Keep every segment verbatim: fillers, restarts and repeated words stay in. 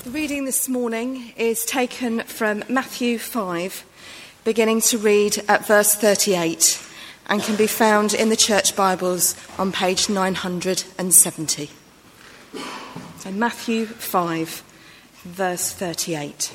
The reading this morning is taken from Matthew five, beginning to read at verse thirty-eight, and can be found in the Church Bibles on page nine hundred seventy. So Matthew five, verse thirty-eight.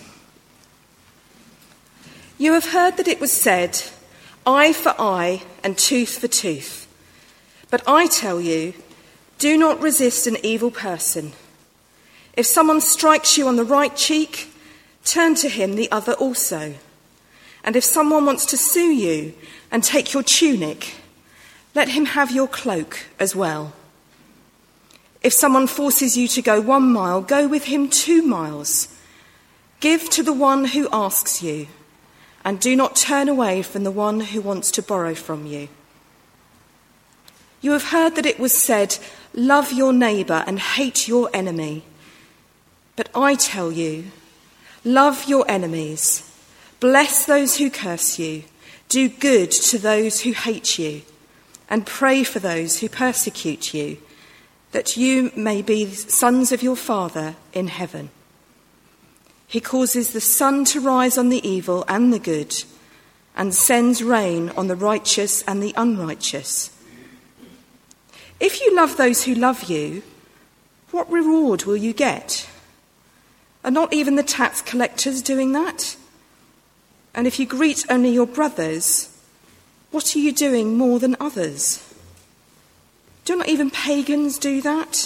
You have heard that it was said, eye for eye and tooth for tooth. But I tell you, do not resist an evil person. If someone strikes you on the right cheek, turn to him the other also. And if someone wants to sue you and take your tunic, let him have your cloak as well. If someone forces you to go one mile, go with him two miles. Give to the one who asks you, and do not turn away from the one who wants to borrow from you. You have heard that it was said, love your neighbour and hate your enemy. But I tell you, love your enemies, bless those who curse you, do good to those who hate you, and pray for those who persecute you, that you may be sons of your Father in heaven. He causes the sun to rise on the evil and the good, and sends rain on the righteous and the unrighteous. If you love those who love you, what reward will you get? Are not even the tax collectors doing that? And if you greet only your brothers, what are you doing more than others? Do not even pagans do that?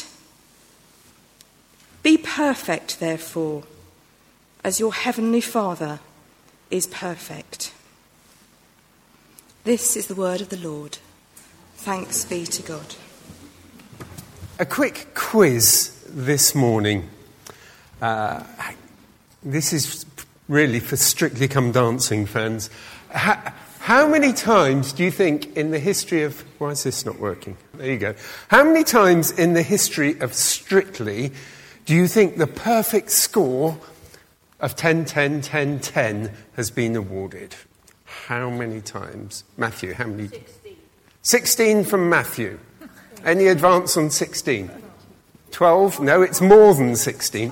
Be perfect, therefore, as your heavenly Father is perfect. This is the word of the Lord. Thanks be to God. A quick quiz this morning. Uh, this is really for Strictly Come Dancing fans. How, how many times do you think in the history of... Why is this not working? There you go. How many times in the history of Strictly do you think the perfect score of ten, ten, ten, ten has been awarded? How many times? Matthew, how many? sixteen. sixteen from Matthew. Any advance on sixteen? twelve? No, it's more than sixteen.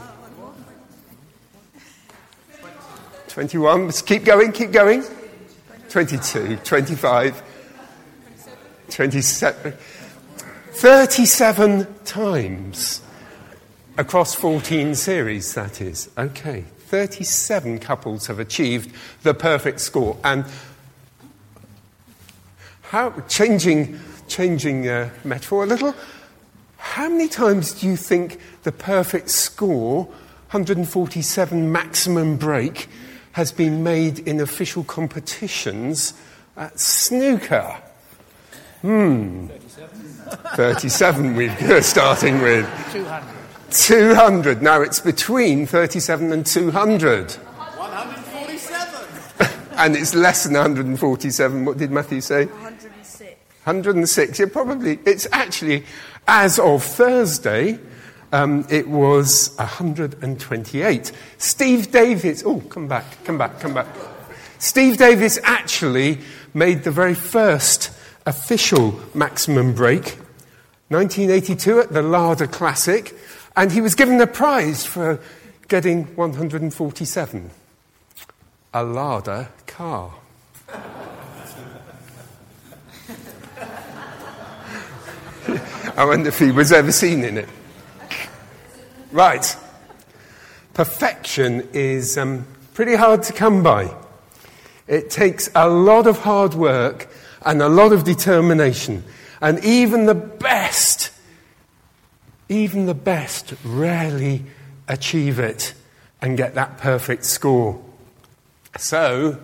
twenty-one, let's keep going, keep going. twenty-two, twenty-five, twenty-seven. thirty-seven times across fourteen series, that is. Okay, thirty-seven couples have achieved the perfect score. And how, changing, changing uh, metaphor a little, how many times do you think the perfect score, one hundred forty-seven maximum break, has been made in official competitions at snooker? Hmm. thirty-seven. thirty-seven we're starting with. two hundred. two hundred. Now it's between thirty-seven and two hundred. one hundred forty-seven. And it's less than one hundred forty-seven. What did Matthew say? one hundred six. one hundred six. Yeah, probably. It's actually, as of Thursday, Um, it was one hundred twenty-eight. Steve Davis... Oh, come back, come back, come back. Steve Davis actually made the very first official maximum break, nineteen eighty-two at the Larder Classic, and he was given a prize for getting one hundred forty-seven. A Larder car. I wonder if he was ever seen in it. Right. Perfection is um, pretty hard to come by. It takes a lot of hard work and a lot of determination. And even the best, even the best rarely achieve it and get that perfect score. So,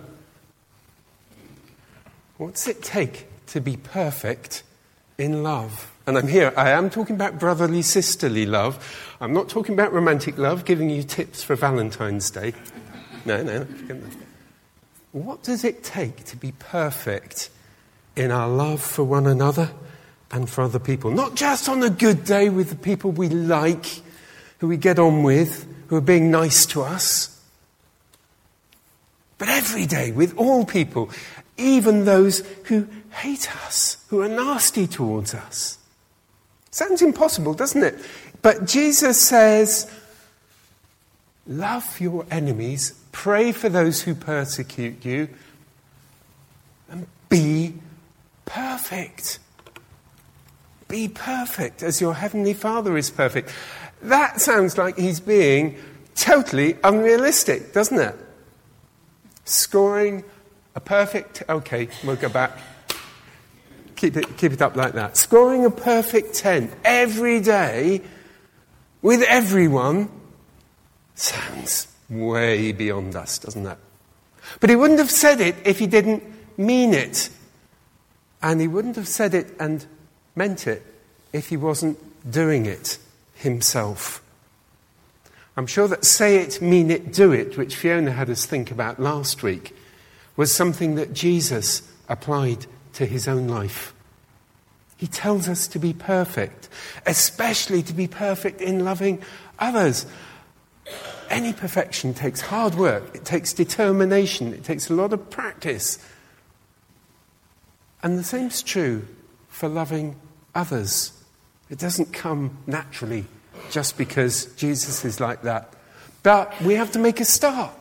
what's it take to be perfect in love? And I'm here, I am talking about brotherly, sisterly love. I'm not talking about romantic love, giving you tips for Valentine's Day. No, no. What does it take to be perfect in our love for one another and for other people? Not just on a good day with the people we like, who we get on with, who are being nice to us, but every day with all people, even those who hate us, who are nasty towards us. Sounds impossible, doesn't it? But Jesus says, love your enemies, pray for those who persecute you, and be perfect. Be perfect as your heavenly Father is perfect. That sounds like he's being totally unrealistic, doesn't it? Scoring a perfect... Okay, we'll go back. Keep it, keep it up like that. Scoring a perfect ten every day with everyone sounds way beyond us, doesn't it? But he wouldn't have said it if he didn't mean it. And he wouldn't have said it and meant it if he wasn't doing it himself. I'm sure that say it, mean it, do it, which Fiona had us think about last week, was something that Jesus applied to his own life. He tells us to be perfect, especially to be perfect in loving others. Any perfection takes hard work, it takes determination, it takes a lot of practice. And the same's true for loving others. It doesn't come naturally just because Jesus is like that. But we have to make a start.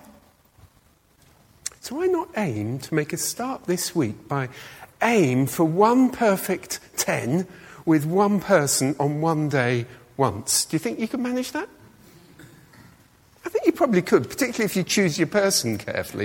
So why not aim to make a start this week by aim for one perfect ten with one person on one day once? Do you think you could manage that? I think you probably could, particularly if you choose your person carefully.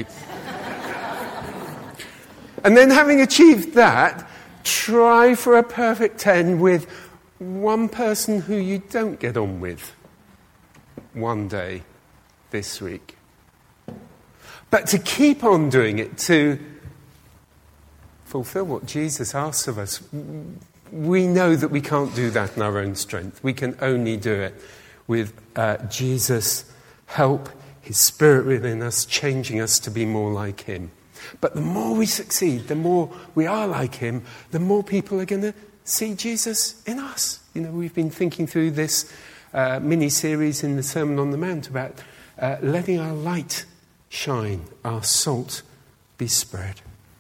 And then having achieved that, try for a perfect ten with one person who you don't get on with one day this week. But to keep on doing it, to fulfill what Jesus asks of us, we know that we can't do that in our own strength. We can only do it with uh, Jesus' help, his Spirit within us, changing us to be more like him. But the more we succeed, the more we are like him, the more people are going to see Jesus in us. You know, we've been thinking through this uh, mini-series in the Sermon on the Mount about uh, letting our light shine, our salt be spread.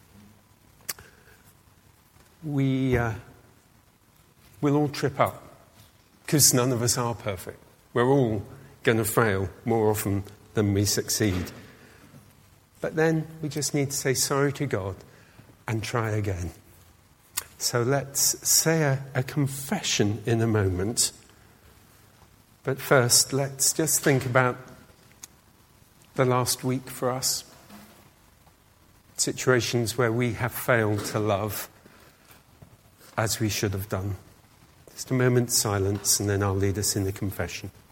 We uh, will all trip up because none of us are perfect. We're all going to fail more often than we succeed. But then we just need to say sorry to God and try again. So let's say a, a confession in a moment. But first, let's just think about the last week for us. Situations where we have failed to love as we should have done. Just a moment's silence and then I'll lead us in the confession.